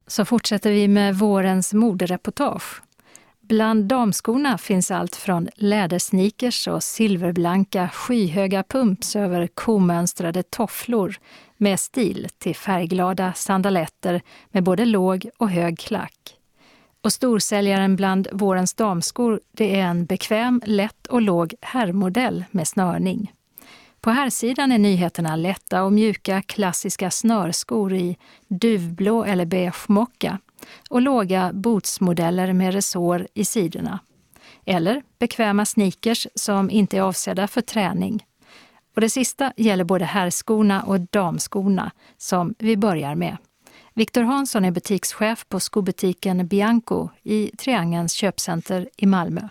Så fortsätter vi med vårens modereportage. Bland damskorna finns allt från lädersneakers och silverblanka skyhöga pumps över komönstrade tofflor med stil till färgglada sandaletter med både låg och hög klack. Och storsäljaren bland vårens damskor, det är en bekväm, lätt och låg herrmodell med snörning. På här sidan är nyheterna lätta och mjuka klassiska snörskor i duvblå eller beige mocka och låga bootsmodeller med resår i sidorna. Eller bekväma sneakers som inte är avsedda för träning. Och det sista gäller både herrskorna och damskorna som vi börjar med. Viktor Hansson är butikschef på skobutiken Bianco i Triangelns köpcenter i Malmö.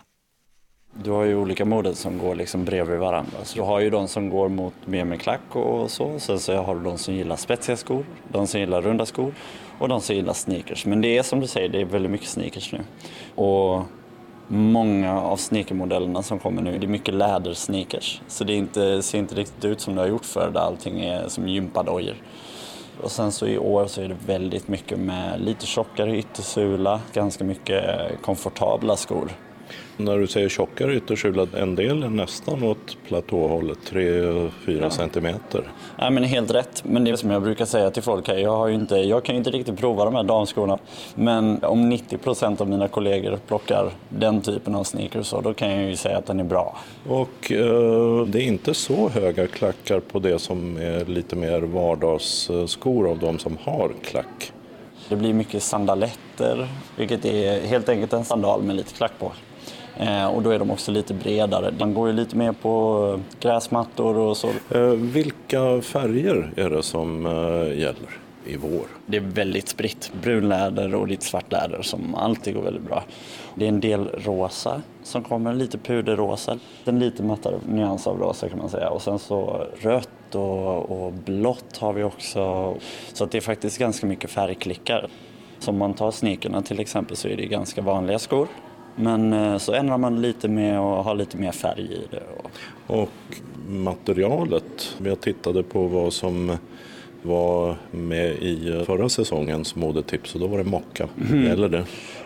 Du har ju olika modell som går liksom bredvid varandra. Så du har ju de som går mot mer med klack och så. Sen så har du de som gillar spetsiga skor, de som gillar runda skor och de som gillar sneakers. Men det är som du säger, det är väldigt mycket sneakers nu. Och många av sneakermodellerna som kommer nu, det är mycket lädersneakers. Så det ser inte riktigt ut som det har gjort förr där allting är som gympadojor. Och sen så i år så är det väldigt mycket med lite tjockare yttersula, ganska mycket komfortabla skor. När du säger tjockare yttersula, en del är nästan åt platåhållet, 3-4 centimeter. Ja, men helt rätt. Men det som jag brukar säga till folk här, jag kan ju inte riktigt prova de här damskorna. Men om 90% av mina kollegor plockar den typen av sneakers så då kan jag ju säga att den är bra. Och det är inte så höga klackar på det som är lite mer vardagsskor av de som har klack. Det blir mycket sandaletter, vilket är helt enkelt en sandal med lite klack på. Och då är de också lite bredare. Man går ju lite mer på gräsmattor och så. Vilka färger är det som gäller i vår? Det är väldigt spritt. Brunläder och lite svartläder som alltid går väldigt bra. Det är en del rosa som kommer, lite puderrosa. En lite mattare nyans av rosa kan man säga. Och sen så rött och blått har vi också. Så att det är faktiskt ganska mycket färgklickar. Som man tar sneakerna till exempel så är det ganska vanliga skor. Men så ändrar man lite med och har lite mer färg i det. Och materialet, jag tittade på vad som var med i förra säsongens modetips och då var det mocka. Eller det?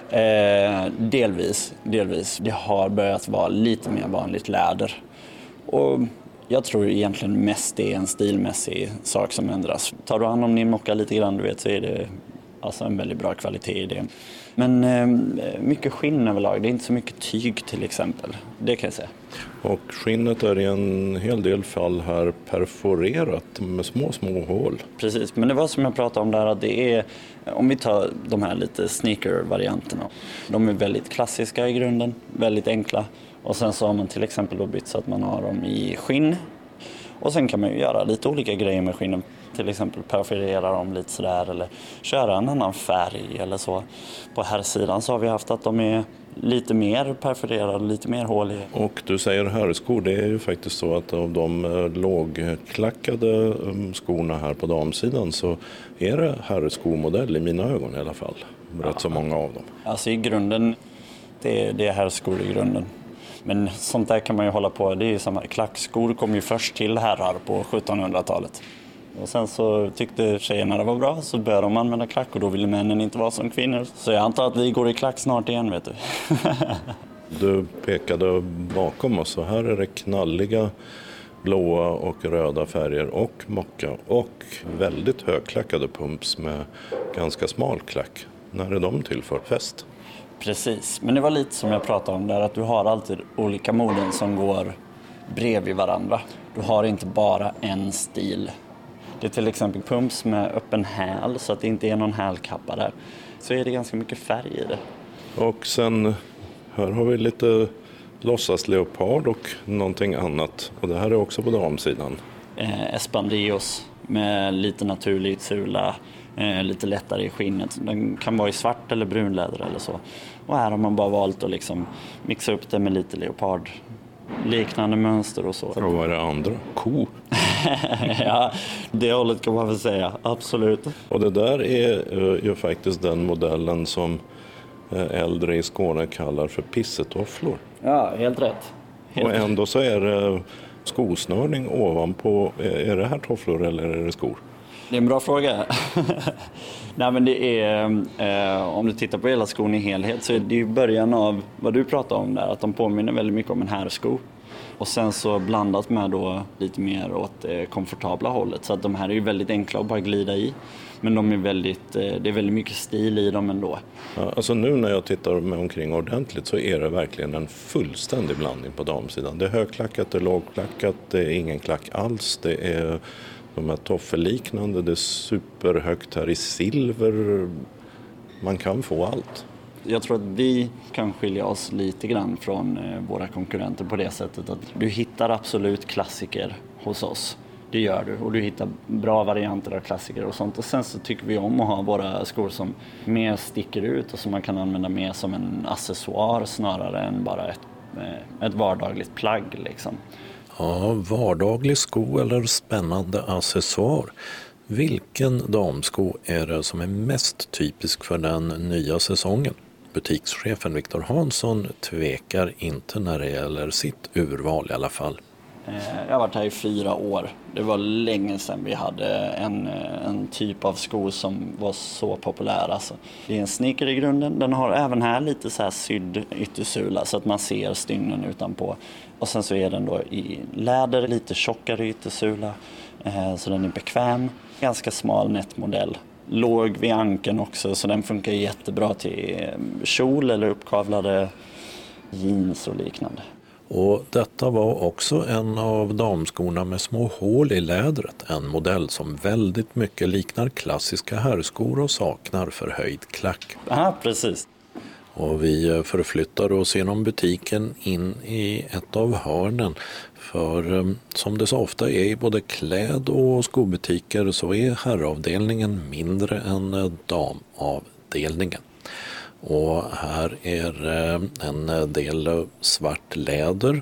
Delvis. Det har börjat vara lite mer vanligt läder. Och jag tror egentligen mest det är en stilmässig sak som ändras. Tar du hand om din mocka lite grann, du vet, så är det alltså en väldigt bra kvalitet i det. Men mycket skinn överlag, det är inte så mycket tyg till exempel, det kan jag säga. Och skinnet är i en hel del fall här perforerat med små hål. Precis, men det var som jag pratade om där att det är, om vi tar de här lite sneaker-varianterna. De är väldigt klassiska i grunden, väldigt enkla. Och sen så har man till exempel då bytt så att man har dem i skinn. Och sen kan man ju göra lite olika grejer med skinnen. Till exempel perforera dem lite sådär eller köra en annan färg eller så. På här sidan så har vi haft att de är lite mer perforerade, lite mer håliga. Och du säger herrskor, det är ju faktiskt så att av de lågklackade skorna här på damsidan så är det herrskomodell i mina ögon i alla fall. Rätt så många av dem. Alltså i grunden, det är herrskor i grunden. Men sånt där kan man ju hålla på, det är ju samma. Klackskor kom ju först till herrar på 1700-talet. Och sen så tyckte tjejerna det var bra så började de använda klack och då ville männen inte vara som kvinnor. Så jag antar att vi går i klack snart igen, vet du. Du pekade bakom oss och här är det knalliga blåa och röda färger och mocka och väldigt högklackade pumps med ganska smal klack. När är de till för fest? Precis, men det var lite som jag pratade om där att du har alltid olika moden som går bredvid varandra. Du har inte bara en stil. Det är till exempel pumps med öppen häl så att det inte är någon hälkappa där. Så är det ganska mycket färg i det. Och sen här har vi lite låtsasleopard och någonting annat. Och det här är också på damsidan. Espandios med lite naturligt sula, lite lättare i skinnet. Den kan vara i svart eller brunläder eller så. Och här har man bara valt att liksom mixa upp det med lite leopard. Liknande mönster och så. Och vad är det andra? Ko? Ja, det hållet kan man väl säga. Absolut. Och det där är ju faktiskt den modellen som äldre i Skåne kallar för pissetofflor. Ja, helt rätt. Och ändå så är det skosnörning ovanpå. Är det här tofflor eller är det skor? Det är en bra fråga. Nej, men det är, om du tittar på hela skon i helhet så är det ju början av vad du pratade om där, att de påminner väldigt mycket om en herrsko. Och sen så blandat med då lite mer åt det komfortabla hållet. Så att de här är ju väldigt enkla att bara glida i. Men de är det är väldigt mycket stil i dem ändå. Ja, alltså nu när jag tittar mig omkring ordentligt så är det verkligen en fullständig blandning på damsidan. Det är högklackat, det är lågklackat, det är ingen klack alls. Det är de här toffelliknande, det är superhögt här i silver. Man kan få allt. Jag tror att vi kan skilja oss lite grann från våra konkurrenter på det sättet att du hittar absolut klassiker hos oss. Det gör du, och du hittar bra varianter av klassiker och sånt. Och sen så tycker vi om att ha våra skor som mer sticker ut och som man kan använda mer som en accessoar snarare än bara ett vardagligt plagg liksom. Ja, vardaglig sko eller spännande accessoar. Vilken damsko är det som är mest typisk för den nya säsongen? Butikschefen Viktor Hansson tvekar inte när det gäller sitt urval i alla fall. Jag har varit här i 4 år. Det var länge sedan vi hade en typ av sko som var så populär. Alltså, det är en sneaker i grunden. Den har även här lite så här sydd yttersula så att man ser stygnen utanpå. Och sen så är den då i läder, lite tjockare yttersula. Så den är bekväm. Ganska smal nättmodell. Låg vid ankeln också, så den funkar jättebra till kjol eller uppkavlade jeans och liknande. Och detta var också en av damskorna med små hål i lädret. En modell som väldigt mycket liknar klassiska herrskor och saknar förhöjd klack. Ja, precis. Och vi förflyttar oss genom butiken in i ett av hörnen. För som det så ofta är i både kläd- och skobutiker så är herravdelningen mindre än damavdelningen. Och här är en del svart läder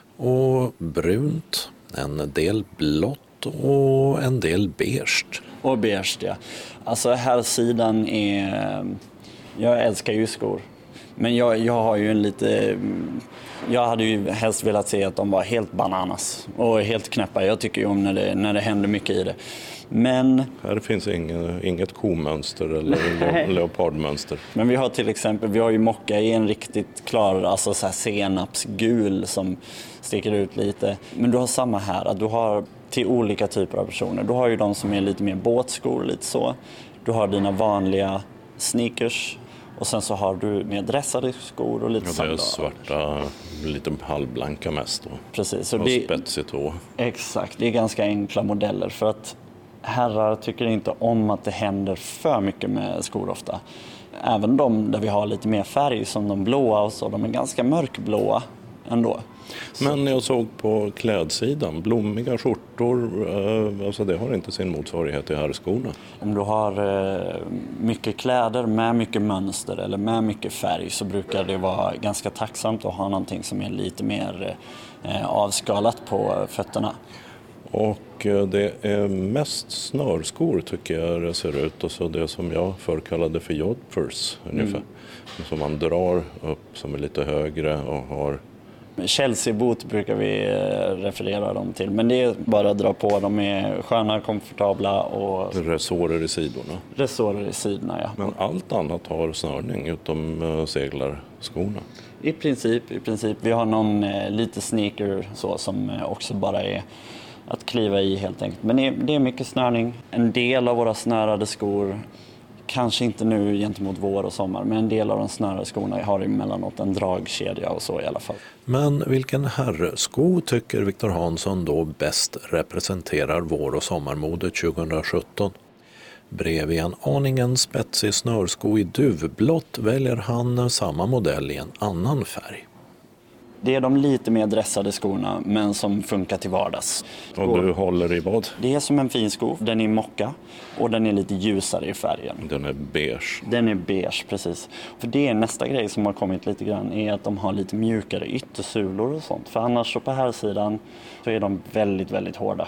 och brunt, en del blått och en del beige. Och beige, ja. Alltså här sidan är... Jag älskar ju skor. Men jag har ju en lite... Jag hade ju helst velat se att de var helt bananas och helt knäppa. Jag tycker ju om när det händer mycket i det. Men... Här finns inget komönster eller leopardmönster. Men vi har till exempel, vi har ju mocka i en riktigt klar, alltså så här senapsgul som sticker ut lite. Men du har samma här, att du har till olika typer av personer. Du har ju de som är lite mer båtskor, lite så. Du har dina vanliga sneakers. Och sen så har du mer dressade skor och lite sandaler. Det är svarta, lite halvblanka mest då. Precis. Så och spetsigt då. Exakt, det är ganska enkla modeller för att herrar tycker inte om att det händer för mycket med skor ofta. Även de där vi har lite mer färg som de blåa och så, de är ganska mörkblåa ändå. Men jag såg på klädsidan, blommiga skjortor, alltså det har inte sin motsvarighet i herrskorna. Om du har mycket kläder med mycket mönster eller med mycket färg så brukar det vara ganska tacksamt att ha någonting som är lite mer avskalat på fötterna. Och det är mest snörskor tycker jag det ser ut, och så det som jag förr kallade för jodhpurs ungefär. Som man drar upp som är lite högre och har... Chelsea-boot brukar vi referera dem till, men det är bara att dra på. De är sköna, komfortabla och... Resårer i sidorna. Resårer i sidorna, ja. Men allt annat har snörning utom seglarskorna. I princip. Vi har någon lite sneaker så, som också bara är att kliva i helt enkelt. Men det är mycket snörning. En del av våra snörade skor, kanske inte nu gentemot vår och sommar, men en del av de snörade skorna har emellanåt en dragkedja och så i alla fall. Men vilken herrsko tycker Viktor Hansson då bäst representerar vår- och sommarmodet 2017? Bredvid en aningen spetsig snörsko i duvblått väljer han samma modell i en annan färg. Det är de lite mer dressade skorna, men som funkar till vardags. Och du håller i vad? Det är som en fin sko. Den är mocka och den är lite ljusare i färgen. Den är beige. Den är beige, precis. För det är nästa grej som har kommit lite grann, är att de har lite mjukare yttersulor och sånt. För annars så på här sidan så är de väldigt, väldigt hårda.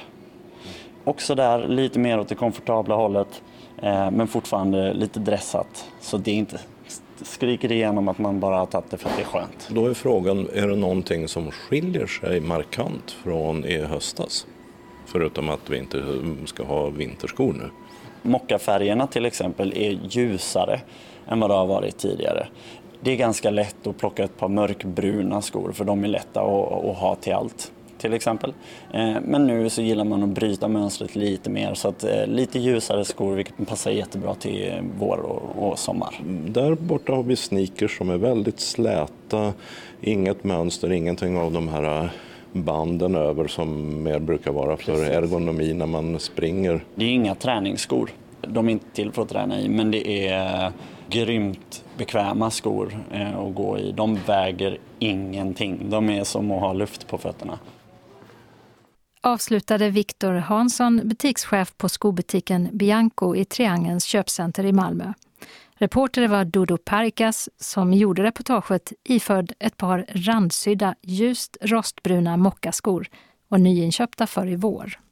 Också där lite mer åt det komfortabla hållet, men fortfarande lite dressat. Så det är inte... skriker igenom att man bara har tagit det för att det är skönt. Då är frågan, är det någonting som skiljer sig markant från i höstas? Förutom att vi inte ska ha vinterskor nu. Mockafärgerna till exempel är ljusare än vad det har varit tidigare. Det är ganska lätt att plocka ett par mörkbruna skor för de är lätta att ha till allt till exempel. Men nu så gillar man att bryta mönstret lite mer så att lite ljusare skor vilket passar jättebra till vår och sommar. Där borta har vi sneakers som är väldigt släta, inget mönster, ingenting av de här banden över som mer brukar vara för ergonomi när man springer. Det är inga träningsskor. De är inte till för att träna i men det är grymt bekväma skor att gå i. De väger ingenting. De är som att ha luft på fötterna. Avslutade Viktor Hansson, butikschef på skobutiken Bianco i Triangelns köpcenter i Malmö. Reporter var Dodo Parikas som gjorde reportaget iförd ett par randsydda ljust rostbruna mockaskor och nyinköpta för i vår.